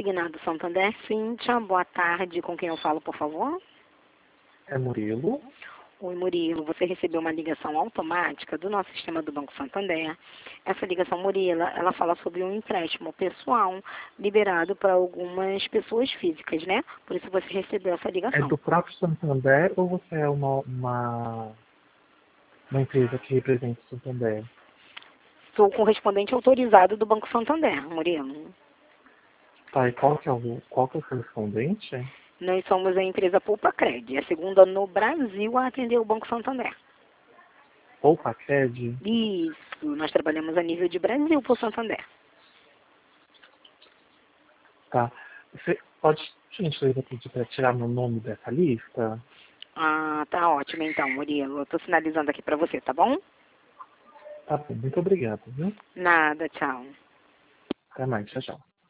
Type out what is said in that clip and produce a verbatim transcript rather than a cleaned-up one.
consignado Santander, Cíntia, boa tarde. Com quem eu falo, por favor? É Murilo. Oi, Murilo. Você recebeu uma ligação automática do nosso sistema do Banco Santander. Essa ligação, Murilo, ela fala sobre um empréstimo pessoal liberado para algumas pessoas físicas, né? Por isso você recebeu essa É ligação. do próprio Santander ou você é uma, uma, uma empresa que representa o Santander? Sou correspondente autorizado do Banco Santander, Murilo. Tá, e qual que é o, qual que é o correspondente? Nós somos a empresa Poupa Cred, a segunda no Brasil a atender o Banco Santander. Poupa Cred? Isso, nós trabalhamos a nível de Brasil por Santander. Tá. Você pode, gentileza, pedir para tirar meu nome dessa lista? Ah, tá ótimo então, Murilo. Eu tô sinalizando aqui pra você, tá bom? Tá bom, muito obrigado, viu? Nada, tchau. Até mais, tchau, tchau.